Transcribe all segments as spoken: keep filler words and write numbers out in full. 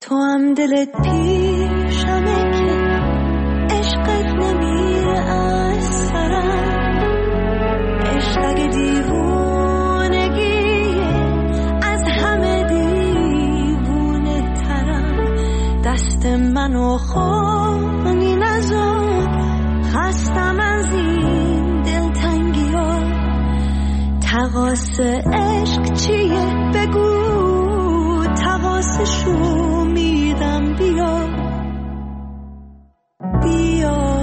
تو هم دلت پیشمه که عشقت نمیره از سرم. عشق اگه دیوونگیه از همه دیوونه ترم. دست منو خونی نزد خستم از این دلتنگی ها. تقاس عشق چیه بگو تقاسشو میدم. بیا بیا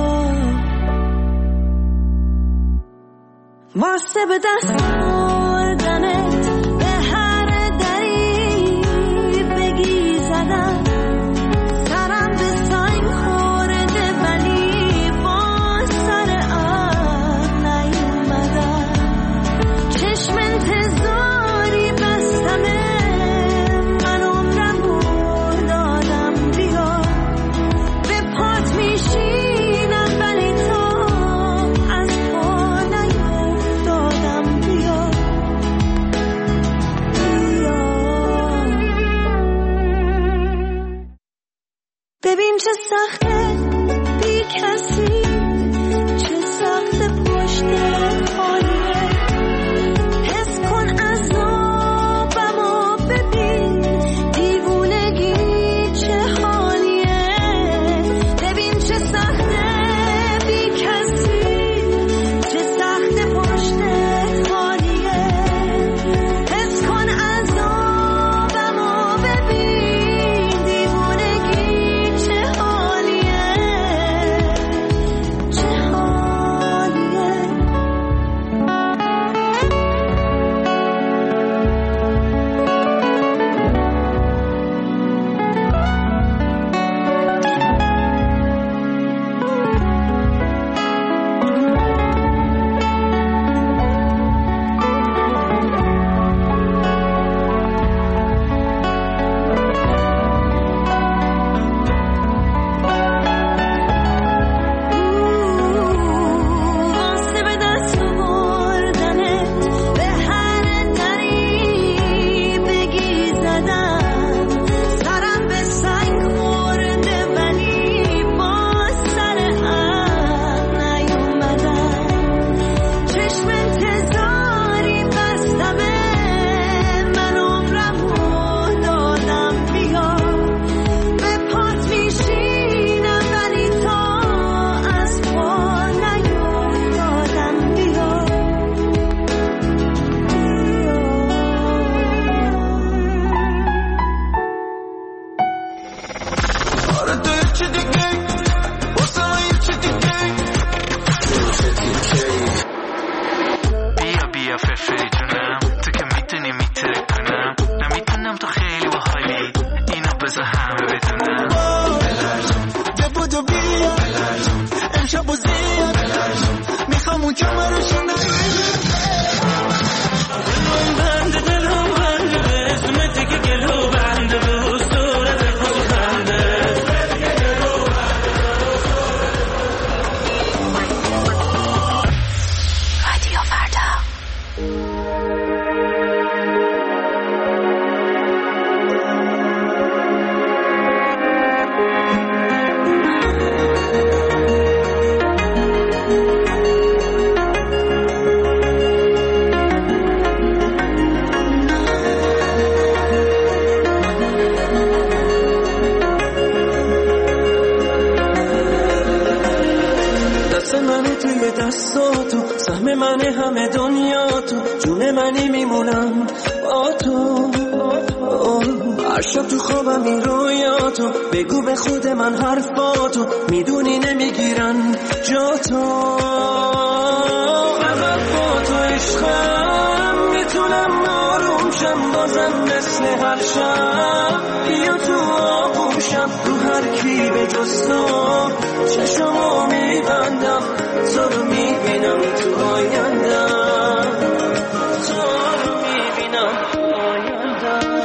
واسه به دست آوردنت به هر دری بگی زدم. سرم به سنگ خورده ولی با سر آب نیومدم. چشم انتظاری بستمه من عمرمو دادم. بیا به پات میشینم ولی تو از پا نیفتادم. بیا بیا ببین چه سخته بی کسی، چه سخته پشت خالیه. حس کن عذابمو ببین دیوونگی چه حالیه. ببین چه سخته بی کسی، چه سخته پشت خالیه. حس کن عذابمو ببین دیوونگی چه حالیه چه حالیه. واسه به دست آوردنت به هر دری بگی زدم. سرم به سنگ خورده ولی با سر هم نیومدم. چشم انتظاری بستمه من عمرمو دادم. بیا به پات میشینم ولی تو از پا نیفتادم. بیا آره تو یه چی دیگه واسه من یه چی دیگه. بیا بیا فرفری جونم، تو که میتونی میتره کنم. نمیتونم تو خیلی باحالی اینو بذار همه بدونم. ده بودو بیا امشب و زیاد میخوام اون کمرشو نگیری. دلم بنده دلم بنده به اسم دیگه گلو بنده به صورت خوش خنده. رادیو فردا. دست منی توی دستاتو، سهم منی همه دنیا تو، جون منی میمونم با تو. هر شب تو خوابم این رویاتو، بگو به خود من حرفاتو، میدونی نمیگیرن جا تو. فقط با تو عشقم میتونم آروم شم بازم مثل هر شب. بیا تو آغوشم رو هر کی به جز تو چشمو میبندم. تو رو میبینم تو آیندم، تو رو میبینم تو آیندم.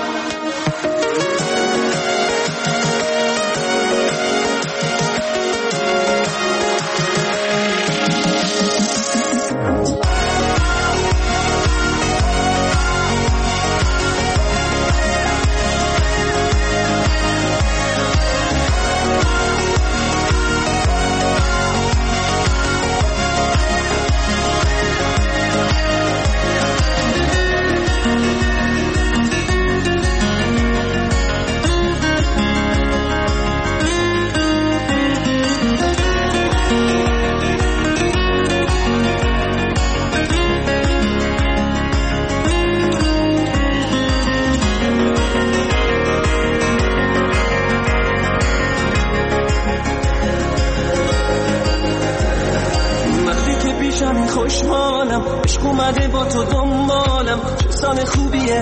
عشق اومده با تو دنبالم، چه سال خوبیه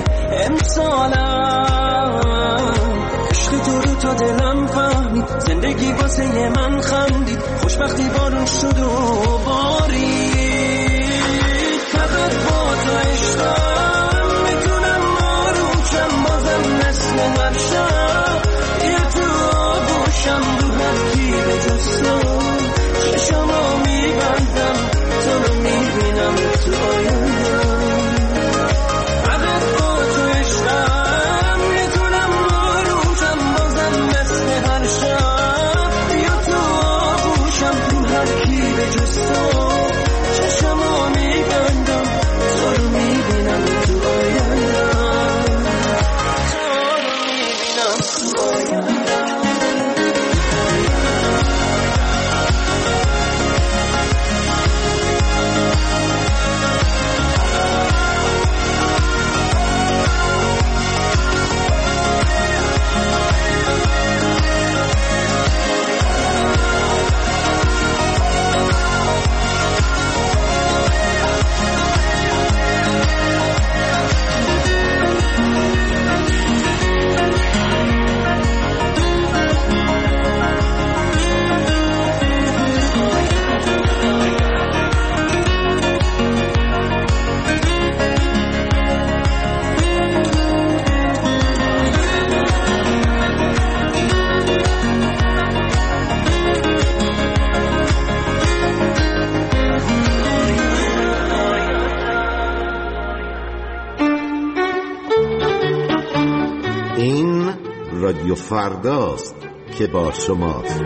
امسالم. عشق تو رو تا دلم فهمید، زندگی واسه من خندید، خوشبختی بارون شد و بارید. فقط با تو عشقم میتونم آرومشم، بازم مثل هر شب یه تو آغوشم، رو هر کی به جز تو چشمو میبندم، تو رو میبینم تو آیندم. فقط با تو عشقم میتونم آرومشم، بازم مثل هر شب یا تو آغوشم، رو هر کی به جز تو چشمو میبندم، تو رو میبینم تو آیندم، تو رو میبینم تو آیندم. رادیو فرداست که با شماست.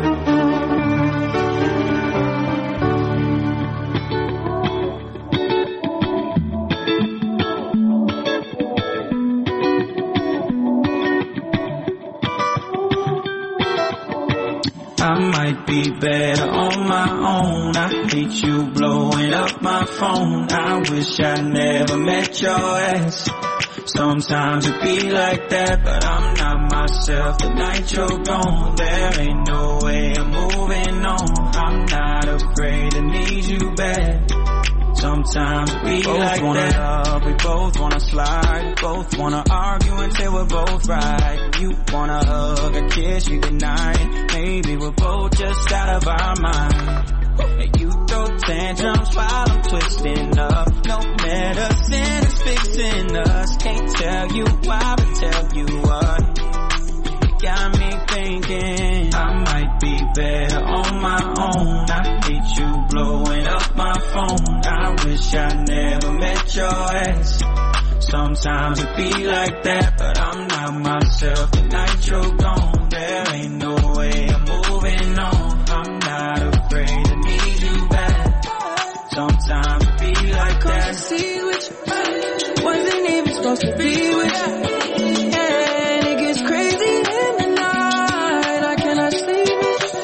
I might be better on my own. I hate you blowing up my phone. I wish I never met your ass. Sometimes it be like that, but I'm not myself the night you're gone. There ain't no way I'm moving on. I'm not afraid to need you back. Sometimes it be both like wanna that. Love, we both wanna slide. We both wanna argue until we're both right. You wanna hug and kiss you goodnight. Maybe we're both just out of our mind. And you throw tantrums while I'm twisting up. No medicine is fixing us. Can't tell you why, but tell you what. You got me thinking I might be better on my own. I hate you blowing up my phone. I wish I never met your ass. Sometimes it be like that, but I'm not myself the night you're gone. There ain't no way I'm moving on. I'm not afraid to need you back. Sometimes it be like that. Cause I see with you, wasn't even supposed to be with you. And it gets crazy in the night. I cannot sleep.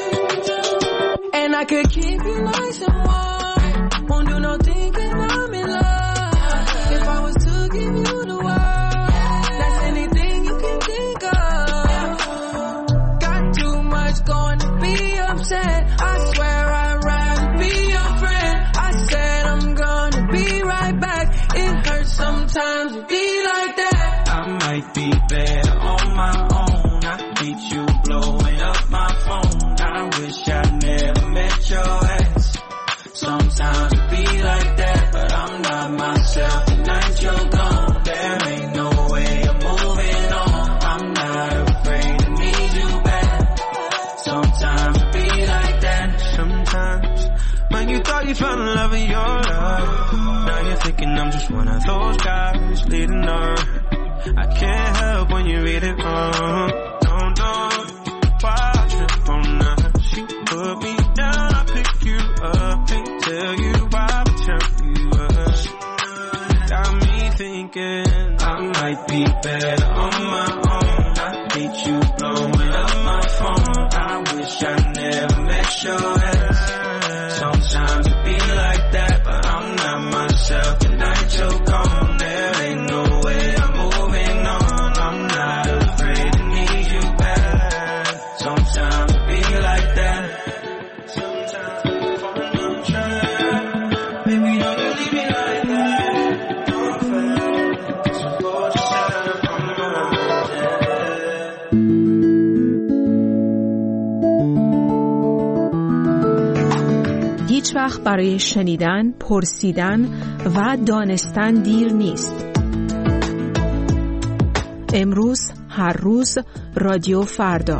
And I could keep you nice and warm. Won't do no thinking I'm in love. If I was to give you the world, that's anything you can think of. Got too much going to be upset. I swear I'd rather be your friend. I said I'm gonna be right back. It hurts sometimes to be like that. I might be better on my own. I hate you blowing up my phone. I wish I never met your ass. Sometimes it be like that, but I'm not myself the night you're gone. There ain't no way I'm moving on. I'm not afraid to need you back. Sometimes it be like that. Sometimes when you thought you found love in your life, now you're thinking I'm just one of those guys leading on. I can't help when you read it wrong. Don't, don't, why trip on her? She put me down, I pick you up. Can't tell you why, but tell you up. Got me thinking I might be better on my own. I hate you blowing up my phone. I wish I never met your ass. Sometimes it be like that, but I'm not myself the night you're gone. There ain't no way I'm moving on. I'm not afraid to need you back. Sometimes it be like that. Sometimes I'm falling on track. Baby, don't you leave me like that. هیچ وقت برای شنیدن، پرسیدن و دانستن دیر نیست. امروز، هر روز، رادیو فردا.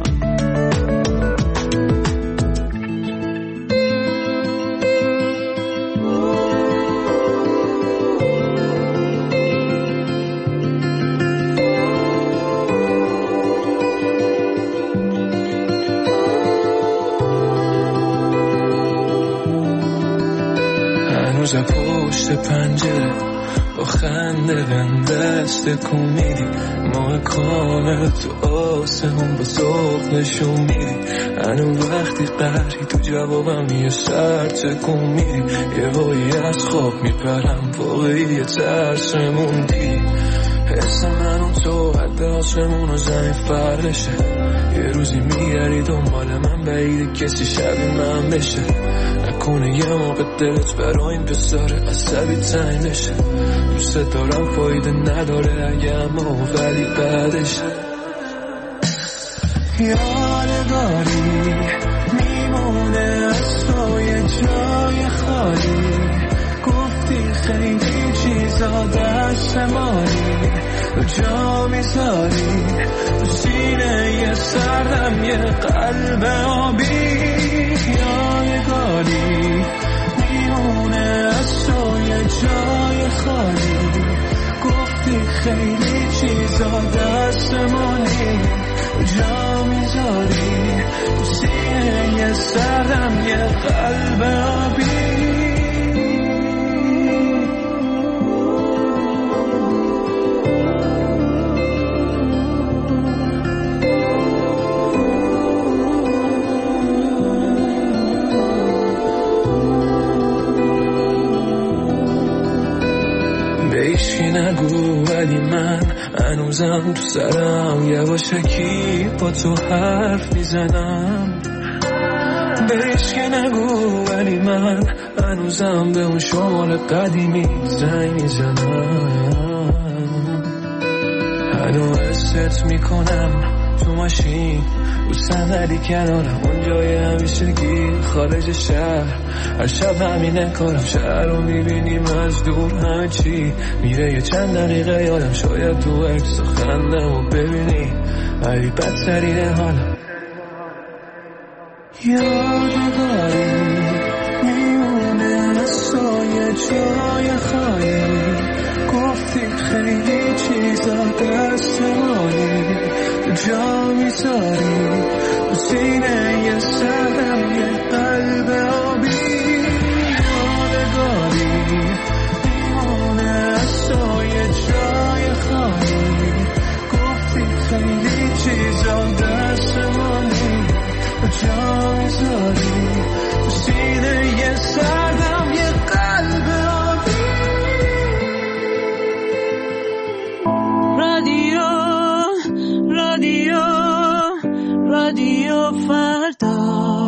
هنوز پشت پنجره با خنده بندست کومیدی ماه کامل تو آسمون با ذوق نشون میدی. هنوز وقتی قهری تو جوابم یه سر تکون میدی. یه وایی از خواب میپرم واقعی یه ترسمون دیدی. حس من و تو حد آسمون و زمین فرقشه. یه روزی میگردی دنبال من بعیده کسی شبیه من بشه. نکنه یه موقع دلت برای این پسر عصبی تنگ بشه. دوست دارم فایده نداره اگه اما ولی بعدش یادگاری میمونه از تو یه جای خالی. گفتی خیلی چیزا دست مالی و جا میذاری تو سینه یه سردم یه قلب آبی. یادگاری میمونه از تو یه جای خالی. گفتی خیلی چیزا دست مالی جا میذاری تو سینه یه سردم یه قلب آبی. نگو ولی من هنوزم تو سرم یواشکی با تو حرف میزنم. بهش که نگو ولی من هنوزم به اون شمال قدیمی زنگ میزنم. هنوز حست میکنم تو ماشین رو صندلی کنارم اون جای همیشگی خارج شهر. هر شب همینه کارم شهر رو میبینیم از دور همه چی میره. یه چند دقیقه یادم شاید تو عکس و خندم و ببینی ولی بدترینه حالم. یادگاری میمونه از تو یه جای خالی. گفتی خیلی چیزا دست مالی جا میذاری تو سینه یه سردم یه قلب آبی. یادگاری میمونه از تو یه جای خالی. گفتی خیلی چیزا دست مالی جا میذاری تو سینه یه سردم یه قلب آبی. رادیو رادیو رادیو فردا.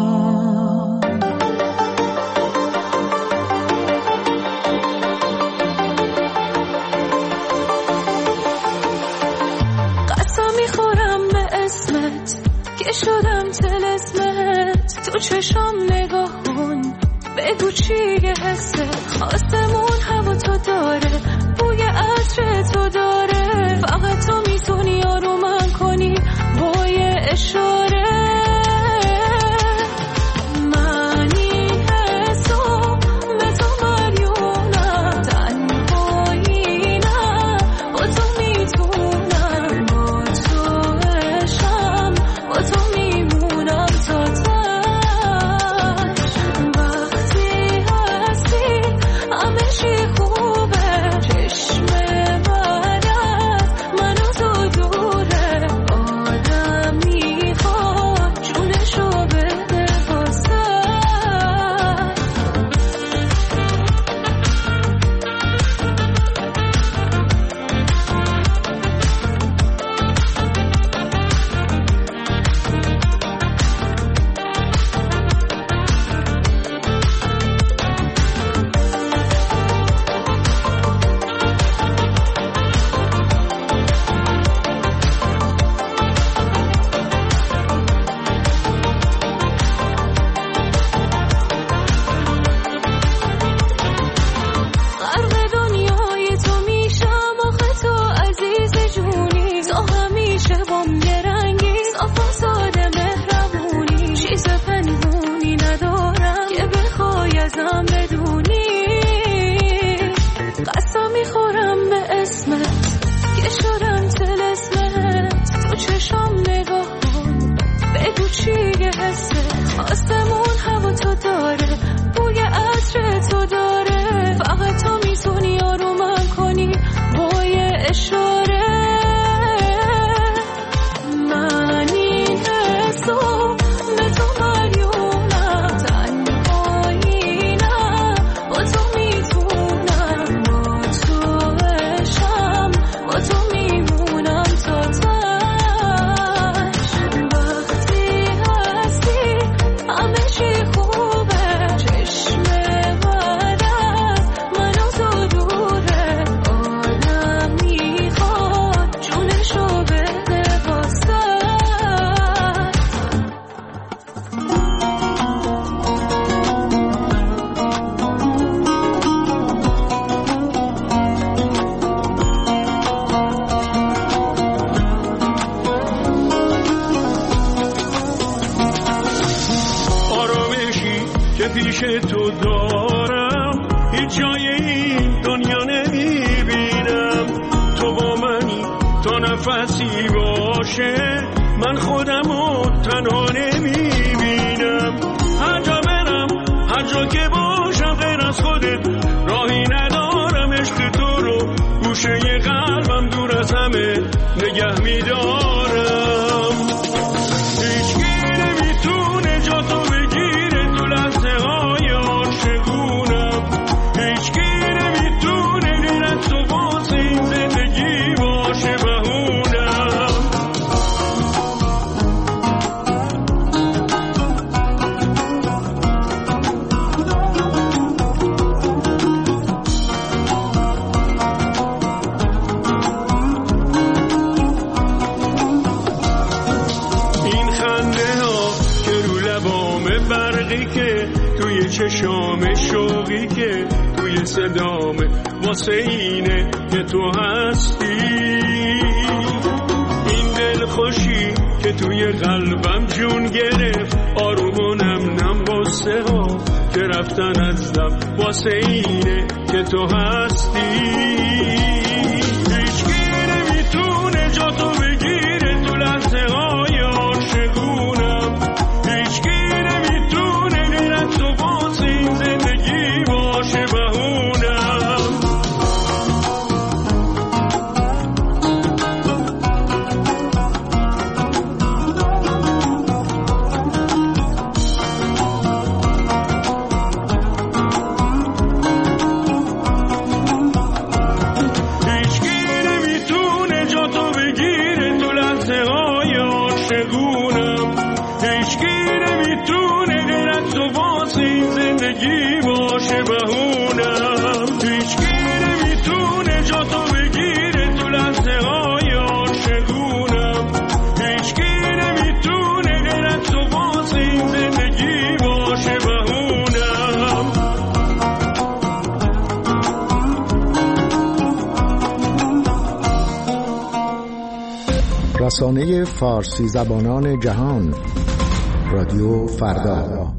قسم میخورم به اسمت که شدم طلسمت. تو چشم نگاه کن بگو چیه حسه. آسمون هوا تو داره بوی عطر تو داره. فقط تو میتونی آرومم کنی با یه اشاره. منی حساب به تو مریونم تنهایی نه با تو میتونم. با تو عشقم با تو میمونم تا تش. وقتی هستی همه چی خوبه. چشم برد منو تو دوره. آدم میخواد چیه حسه آسمون هوا تو داره بوی عطر تو داره فقط تو میتونی آرومم کنی با یه اشاره من این حسو به تو مریونم تنهایینم با تو میتونم با تو عشقم با تو میمونم تا تش وقتی هستی همه چی خوبه چشم بعد از من و تو دوره آدم میخواد جونشو بده واسه آرامشی که پیش تو دارم هیچ جای این دنیا نمیبینم تو با منی تا نفسی باشه من خودمو تنها نمیبینم هر جا برم هر جا که باشم غیر از خودت راهی ندارم عشق تو رو گوشه قلبم دور از همه نگه میدارم هیچکی نمیتونه جا تو بگیره تو لحظه های عاشقونم هیچکی نمیتونه غیر از تو واسه این زندگی باشه بهونم این خنده ها که رو لبام برقی که توی چشام شوقی که توی صدامه واسه اینه که تو هستی این دل خوشی که توی قلبم جون گرفت آرومونم نم واسه ها که رفتن از دم واسه اینه که تو هستی هیچکی نمیتونه جا تو بگیره تو لحظه های عاشقونم هیچکی نمیتونه غیر از تو واسه این زندگی باشه بهونم هیچکی نمیتونه جا تو بگیره تو لحظه های عاشقونم هیچکی نمیتونه غیر از تو واسه این زندگی باشه بهونم هیچکی نمیتونه جا تو بگیره تو لحظه های عاشقونم هیچکی نمیتونه غیر از تو واسه این زندگی باشه بهونم رسانه فارسی زبانان جهان رادیو فردا.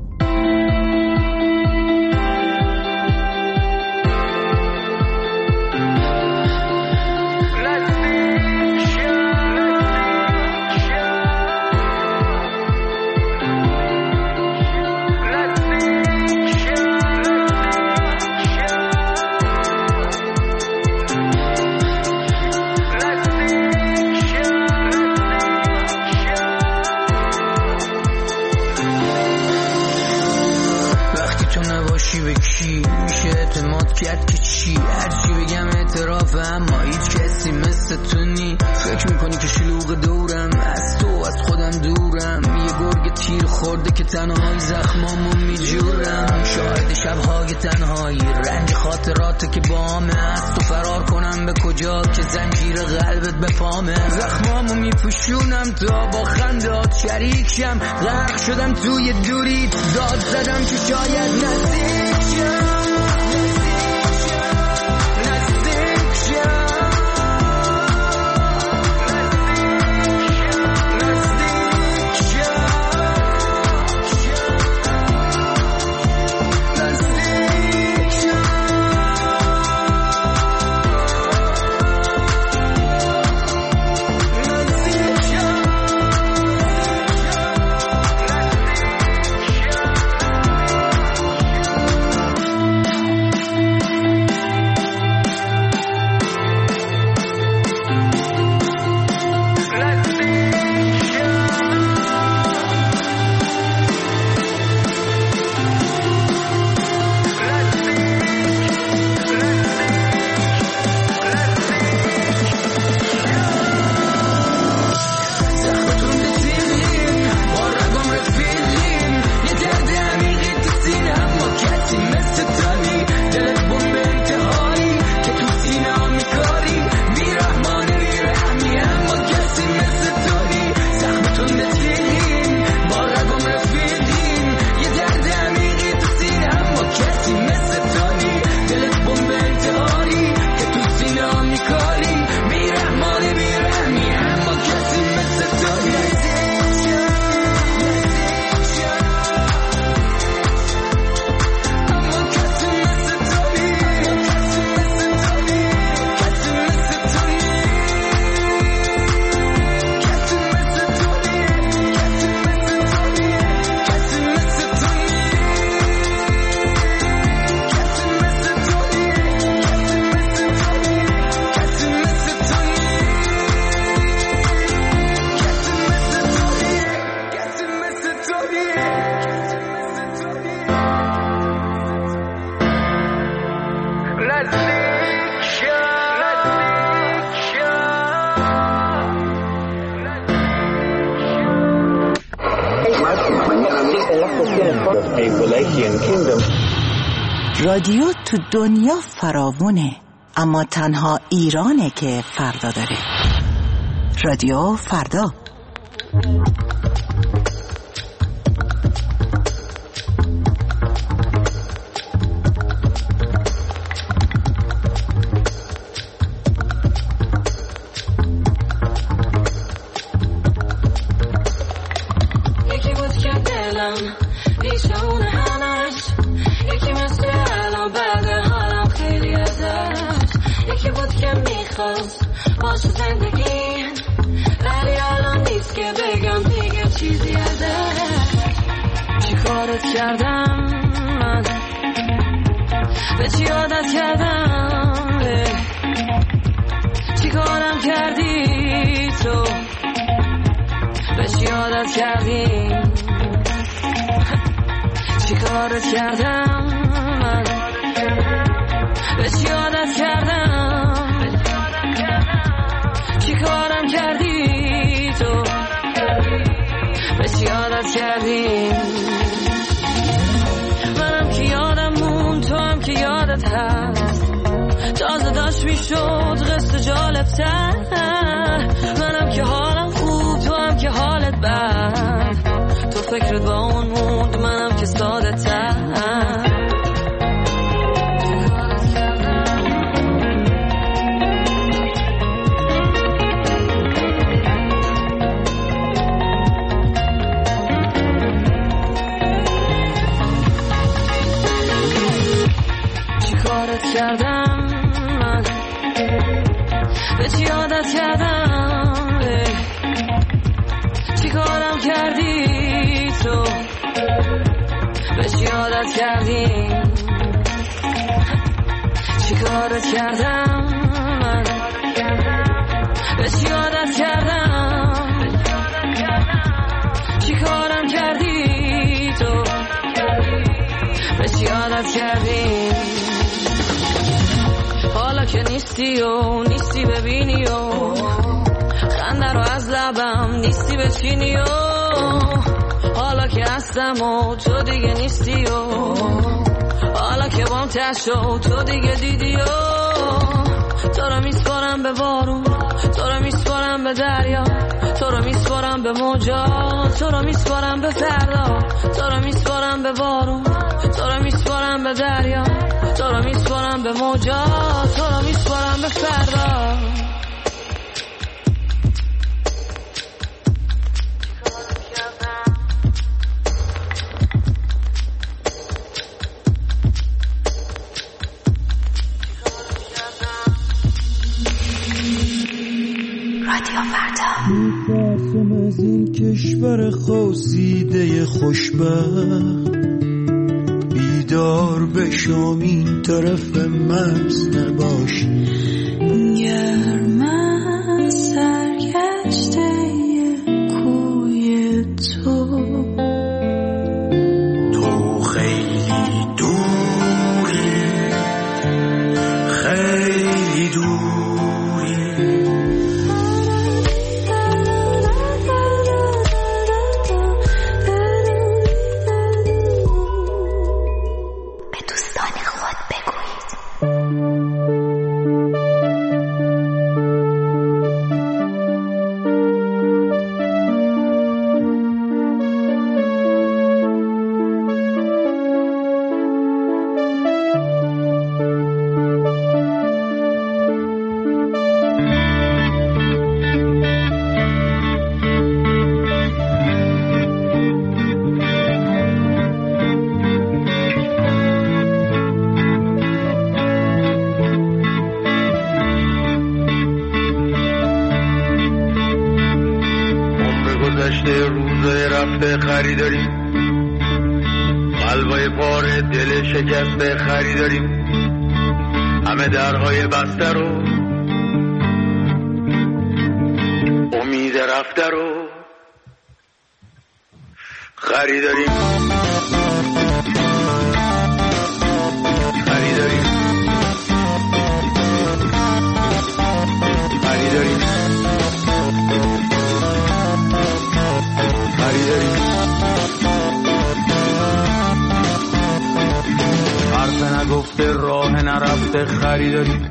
اما هیچ کسی مثل تو نی فکر میکنی که شلوغ دورم از تو از خودم دورم یه گرگ تیر خورده که تنهایی زخمامو میجورم شاهد شبهای تنهایی رنج خاطرات که بامه از تو فرار کنم به کجا که زنجیر قلبت به پامه زخمامو میپوشونم تا با خندات شریک شم غرق شدم توی دوری داد زدم که شاید نزدیک شم رادیو تو دنیا فراوونه، اما تنها ایرانه که فردا داره. رادیو فردا. یکی بود که دلم پیشونه همش، یکی مثل الان بعد حالم خیلی ازش، یکی بود که میخواست باشه زندگی، ولی الان نیست که بگم دیگه چیزی ازش. چی کارت کردم من، به چی عادت کردم، چی کارم کردی تو، به چی عادت کردی، چی کارت کردم من، به چی عادت کردم، چی کارم کردی تو، به چی عادت کردی. منم که یادم مون، تو هم که یادت هست، تازه داشت میشد قصه جالب تر. منم که حالم خوب، تو هم که حالت بد، تو فکرت با اون موند، منم که ساده تر. کردم من، به چی عادت کردم، چی کارم کردی تو، به چی عادت کردی، چی کارت کردم من، به چی عادت کردم، چی کارم کردی تو، به چی عادت کردی. حالا که نیستی و نیستی ببینی و خنده رو از لبم نیستی بچینی و حالا که هستم و تو دیگه نیستی و حالا که بام تشو تو دیگه دیدی و تو رو میسپارم به بارون، تو رو میسپارم به دریا، تو رو میسپارم به موجا، تو رو میسپارم به فردا، تو رو میسپارم به بارون، تو رو میسپارم به دریا، تو رو میسپارم به موجا، تو رو میسپارم به فردا. رادیو فردا. میترسم از این کشور خواسیده خوشبخت، بیدار بشم این طرف مرز نباش، گرم از سرگشته کوی تو، تو خیلی دوری، خیلی دوری، به دوستان خود بگویید. روزای رفته خریداریم، قلبای پاره دل شکسته خریداریم، همه درهای بسته رو امید رفته رو خریداریم، خریداریم، خریداریم، خریداریم. مفت خریداری،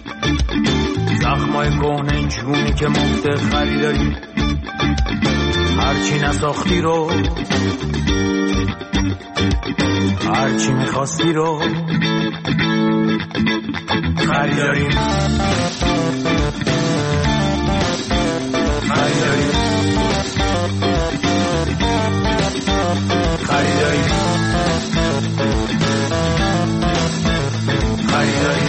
زخمای کهنه جونی که مفت خریداری، هرچی نساختی رو هرچی میخواستی رو خریداری خریداری خریداری خریداری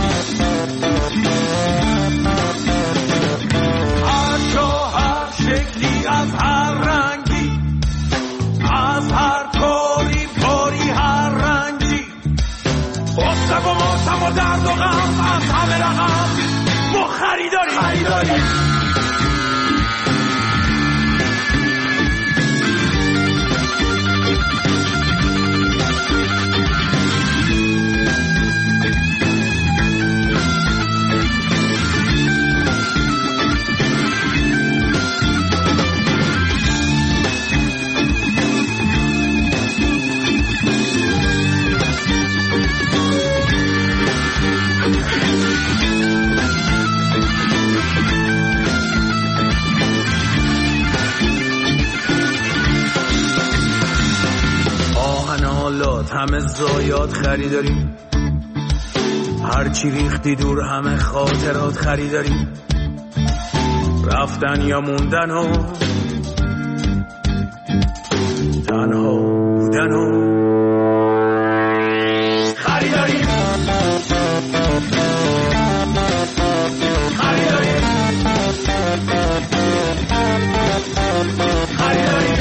هر جا هر شکلی از هر رنگی، از هر کاری کاری هر رنگی، غصه و ماتم و درد و غم از همه رقم ما خریداری خریداری همه زایات خریداریم، هرچی ریختی دور همه خاطرات خریداریم، رفتن یا موندن و تنها بودن و خریداریم خریداریم خریداریم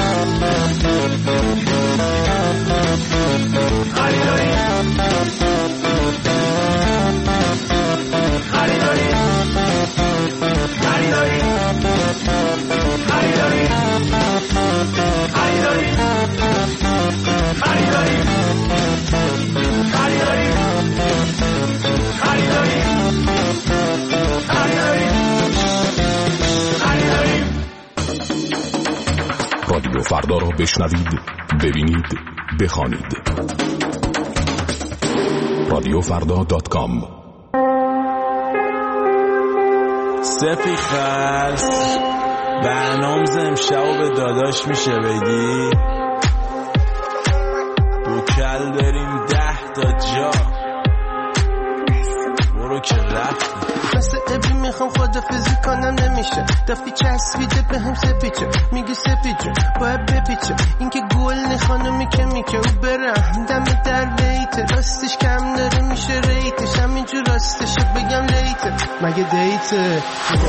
رادیو فردا را بشنوید، ببینید، بخوانید. رادیو فردا دات کام. سپی خلص برنامز امشب به داداش میشه بگی رو کل بریم ده تا جا برو که رفتی مثل ابی میخوام خدافزی کنم نمیشه، دفی چسبیده به هم سپیچه میگی سپیچه باید بپیچه، این که گل نخانمی که میکه او برم دم در بیته، راستش کم داره میشه ریتش، همینجور راستشه بگم لیته مگه دیته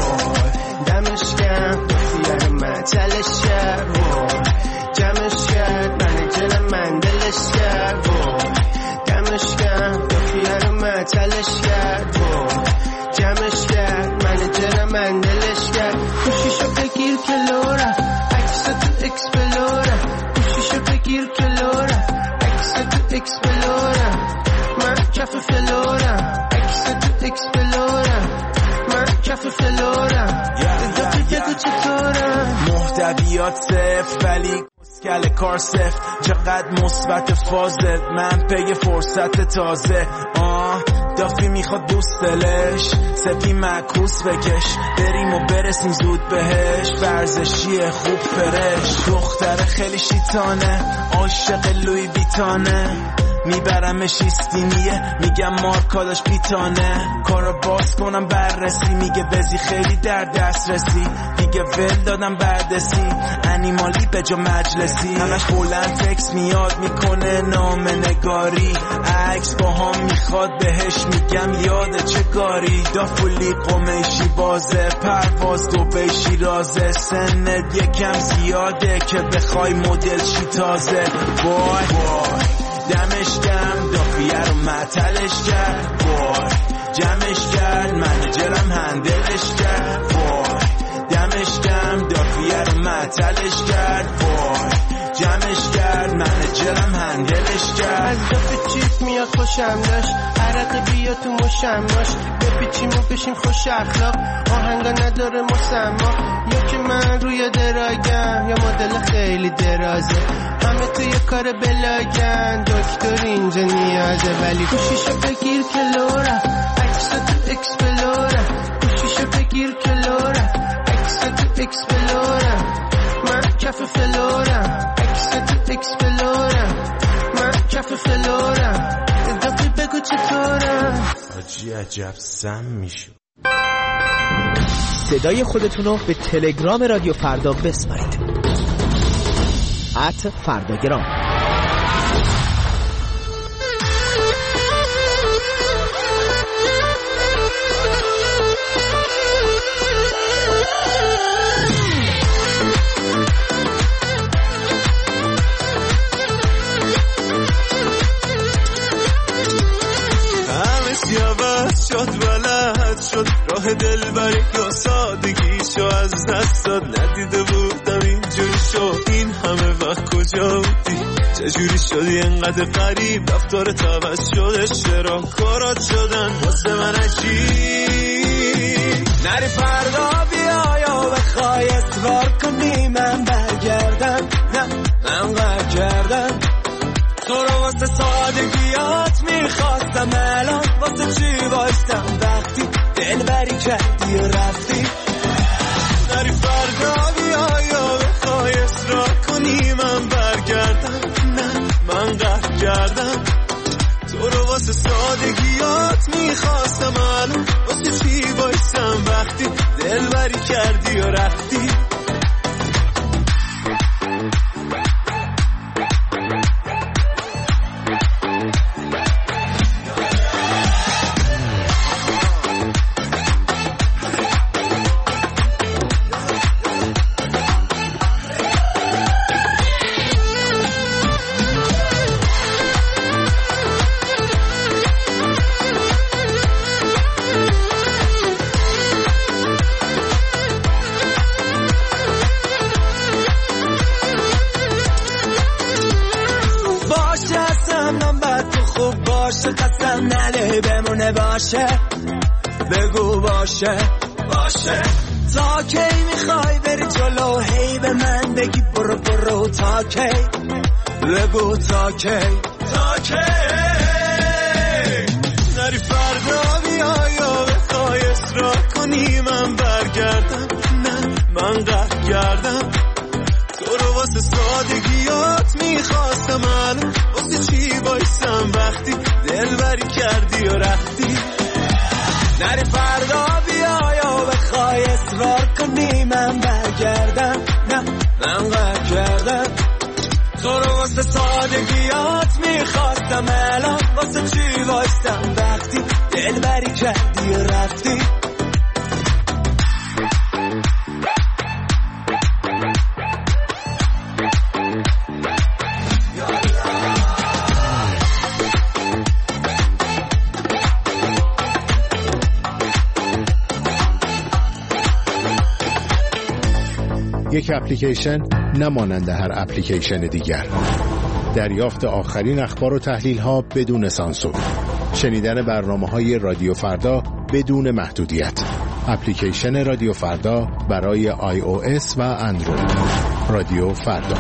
دمش کم دفیه من تلش کرد جمعش کرد من جنم من دلش کرد دمش کم دفیه من تلش کرد جمعش کرد من جنم من دلش کرد خوشیشو بگیر که لورا عکس تو اکسپلورا خوشیشو بگیر که لورا عکس تو اکسپلورا من کف فلورا عکس تو اکسپلورا من کف فلورا بگو چطورم محتویات صفر ولی کل کار صفر، چقدر مثبت فاضل من پی فرصت تازه آه دافی میخواد دوست دلش سپی معکوس بکش بریم و برسیم زود بهش، ورزشی خوب فرش دختر خیلی شیطانه عاشق لوی ویتانه میبرمش ایستینیه میگم مارکاداش پیتانه کارو باز کنم بررسی میگه بزی خیلی در دست رسی دیگه ول دادم بردسی انیمالی به جا مجلسی همش بلند تکس میاد میکنه نام نگاری عکس با هم میخواد بهش میگم یاده چه کاری دافولی قمیشی بازه پرواز دو بیشی رازه سنت یکم زیاده که بخوای مدل شی تازه وای وای دمش کم دافیه رو معطلش کرد وای جمعش کرد منجرم هندلش کرد وای دمش کم دافیه رو معطلش کرد وای جمعش کرد منجرم هندلش کرد از دفعه چیپ میاد خوشم داشت عرق بیا تو مشماش بپیچیم و بشیم خوش اخلاق آهنگا نداره مسما یا که من روی دراگم یا مدل خیلی درازه همه توی کار بلاگن دکتر اینجا نیازه ولی گوشیشو بگیر که لورا عکس تو اکسپلورا گوشیشو بگیر که لورا عکس تو اکسپلورا من کف فلورا عکس تو اکسپلورا من کف فلورا دفعی بگو چطورم آجی عجب سم میشو. صدای خودتونو به تلگرام رادیو فردا بسپارید ات فرداگرام. شد ولد شد راه دل بری یا سادگیشو از دست داد ندیده بودم اینجوری شد این همه وقت کجا بودی چجوری شدی انقدر غریب رفتار عوض شده چرا کارات شدن واسه من عجیب نری فردا بیا یا بخوای اصرار کنی من برگردم نه من قهر کردم تو رو واسه سادگیات میخواستم الان واسه چی بایستم وقتی دل بری کردی و رفتی نری فردا بیا یا بخوای اصرار کنی من برگردم نه من قهر کردم تو رو واسه سادگیات میخواستم الان واسه چی بایستم وقتی دل بری کردی و رفتی باشه بگو باشه باشه تا کی میخوای بری جلو هی به من بگی برو برو تا کی بگو تا کی تا کی نری فردا بیا یا بخوای اصرار کنی من برگردم نه من قهر کردم تو رو واسه سادگیات میخواستم الان واسه چی بایستم وقتی دل بری کردی و رفتی نری فردا بیا یا بخوای اصرار کنی من برگردم نه من قهر کردم تو رو واسه سادگیات میخواستم الان واسه چی بایستم وقتی دل بری کردی و رفتی یک اپلیکیشن نمانند هر اپلیکیشن دیگر. دریافت آخرین اخبار و تحلیل ها بدون سانسور. شنیدن برنامه‌های رادیو فردا بدون محدودیت. اپلیکیشن رادیو فردا برای آی او اس و اندروید. رادیو فردا.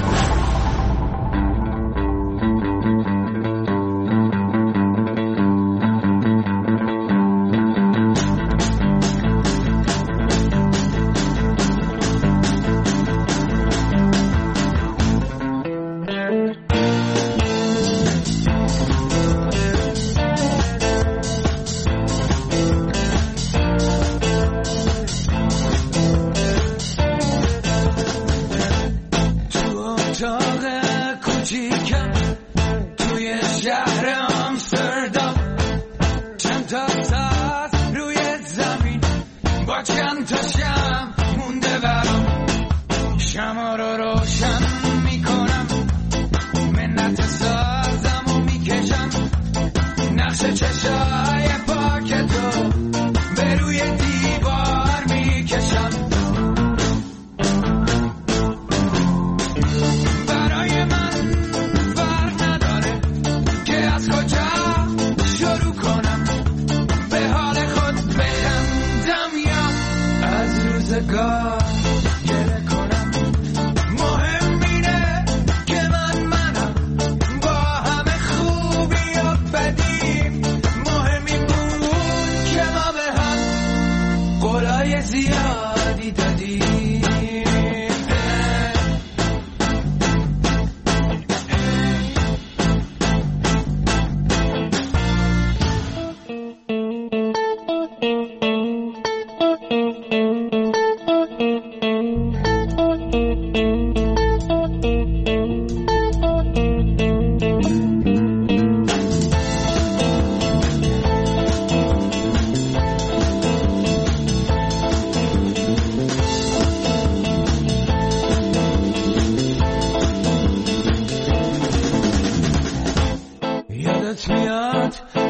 Let's go.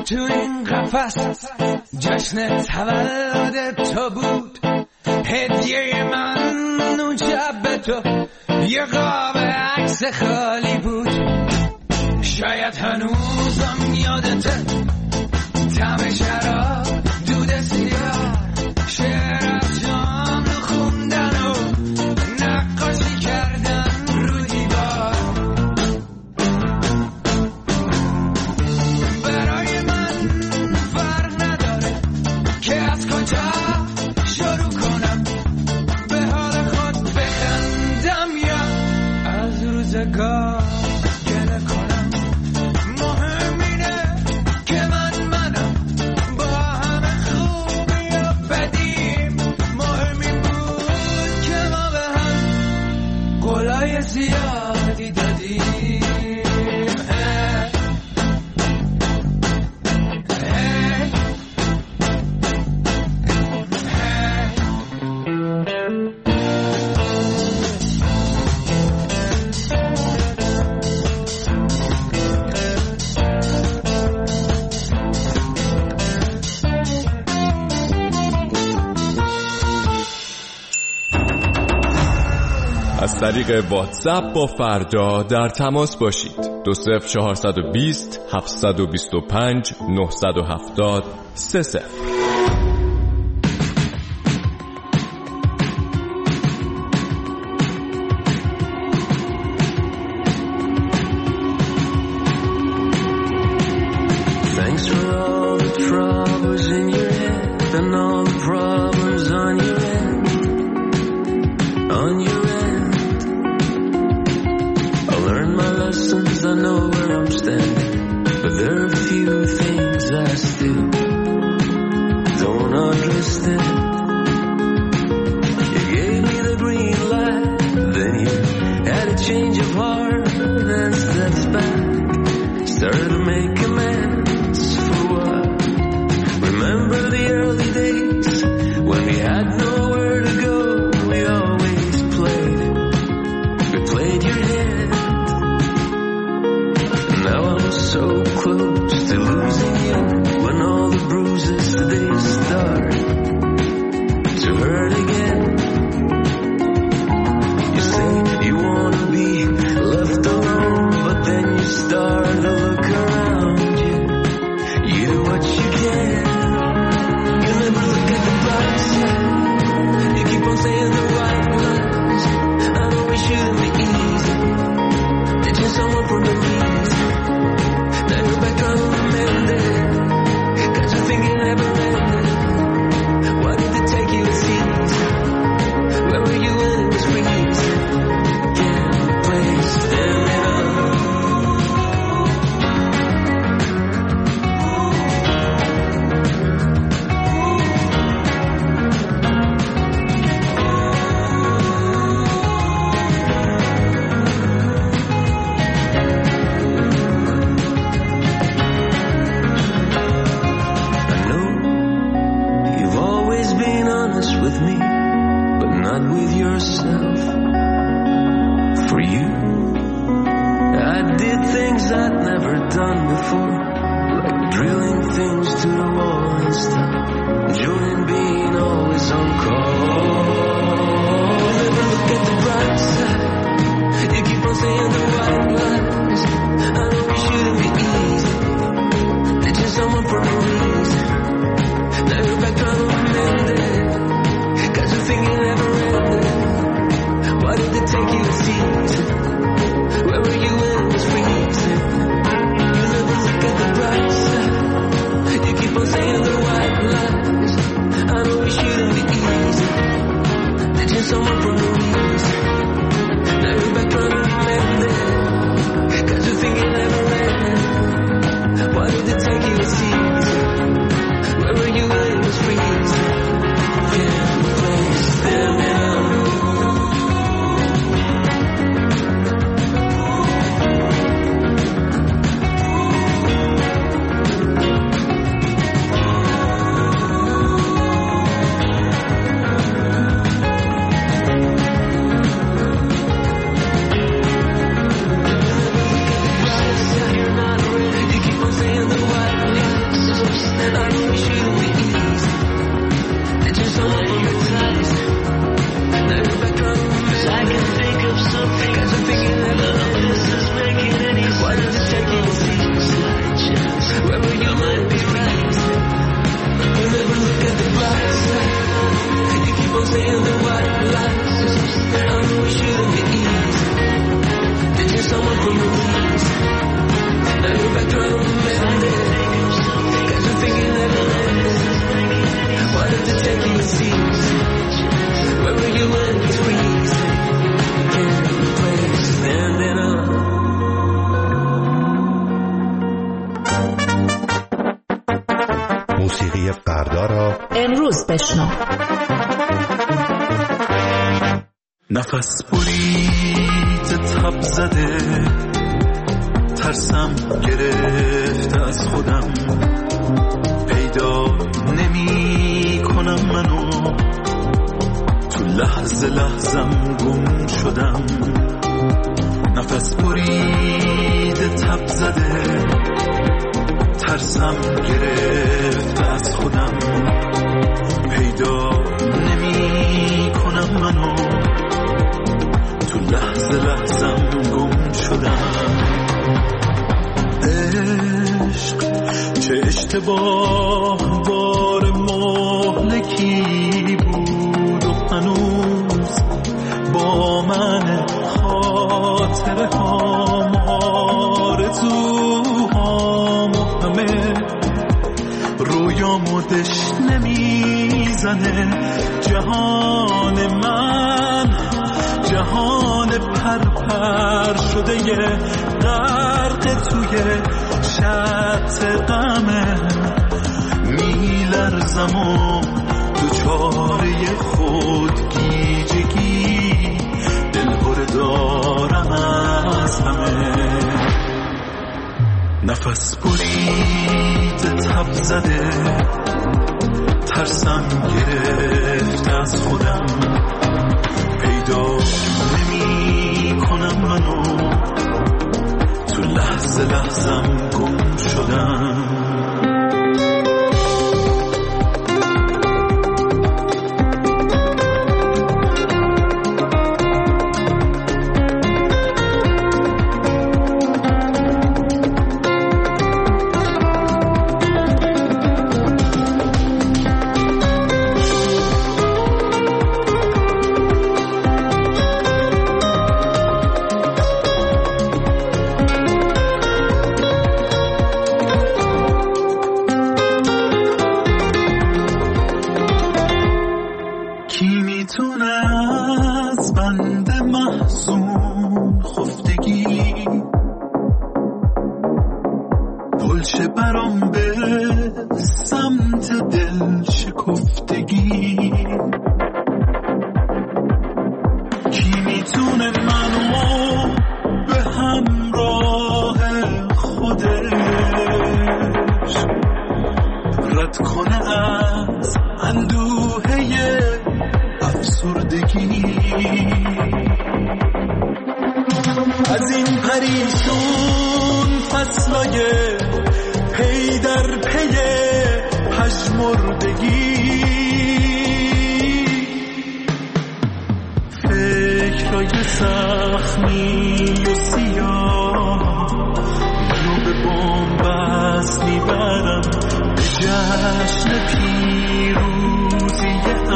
تو این قفس جشن تولد تو بود، هدیه من اون شب به تو یه قاب عکس خالی بود. شاید هنوزم یادته طعم شراب، دود سیاه، شعر از جام خوندن و نقاشی کردن رو دیوار. برای من فرق نداره که از کجا شروع کنم، به حال خود بخندم یا از روزگار گله کنم. مهم اینه که من منم، با همه خوبی و بدیم. مهم این بود که ما به هم قولای زیادی دادیم. از طریق واتساپ با فردا در تماس باشید. دو صفر چهارصد و بیست هفتصد و بیست و پنج نهصد و هفتاد سه صفر. Thanks for all the troubles in your head and all the problems on your end, on your end. I learned my lessons, I know where I'm standing, but there are a few things I still don't understand. You gave me the green light, then you had a change of heart and steps back, started to make amends for what. Remember the early days when we had nowhere to go, we always played, we played your hand. Now I'm so close to losing you, when all the bruises today start to hurt again. You say you wanna be left alone, but then you start to look around you. You do what you can, you never look at the bright side. You keep on saying the right words, I know it shouldn't be easy. Ditching someone for no reason, now you're back trying to amend it. Got you thinking never ended. Why did it take you this easy? Where were you when it was freezing? Can't play stand it up. With me, but not with yourself. For you, I did things I'd never done before, like drilling things to the wall and stuff, enjoying being always on call. Never look at the bright side, you keep on saying the white lies. I know it shouldn't be easy, ditching someone for no reason. Now you're back trying to amend it. Got you thinking never ended. Why did it take you this easy? Where were you when it was freezing? You never look at the bright side, you keep on saying the white lies. I know it shouldn't be easy, ditching someone for no reason. امروز بشنو. نفس برید تب زده، ترسم گرفت از خودم، پیدا نمی کنم منو، تو لحظه لحظم گم شدم. نفس برید تب زده، ترسم گرفت از خودم، پیدا نمی کنم منو، تو لحظه لحظم گم شدم. عشق چه اشتباه بار مهلکی بود و هنوز با من خاطره هام آرزوهام و همه رویامو دش نمیزنه. جهان من جهان پرپر شده یه غرق توی شط غمه، میلرزم و دوچاره خودگیجگی، دلهره دارم از همه. نفس برید تب زده، ترسم گرفت از خودم، پیدا نمی کنم منو، تو لحظه لحظم گم شدم. از این پریشون فصلای پی در پی پژمردگی، فکرای سخمی و سیاه منو به بنبست میبرن، به جشن پیروزی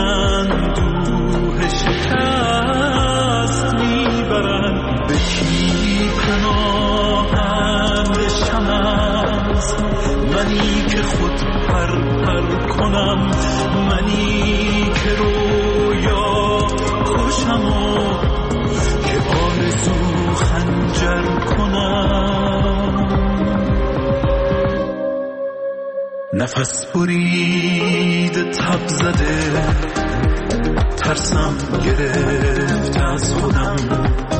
اندوه شکست میبرن. به کی پناهم بشم از منی که خود پر پر کنم، منی که رویا کشم و که آرزو خنجر کنم. نفس برید تب زده، ترسم گرفت از خودم،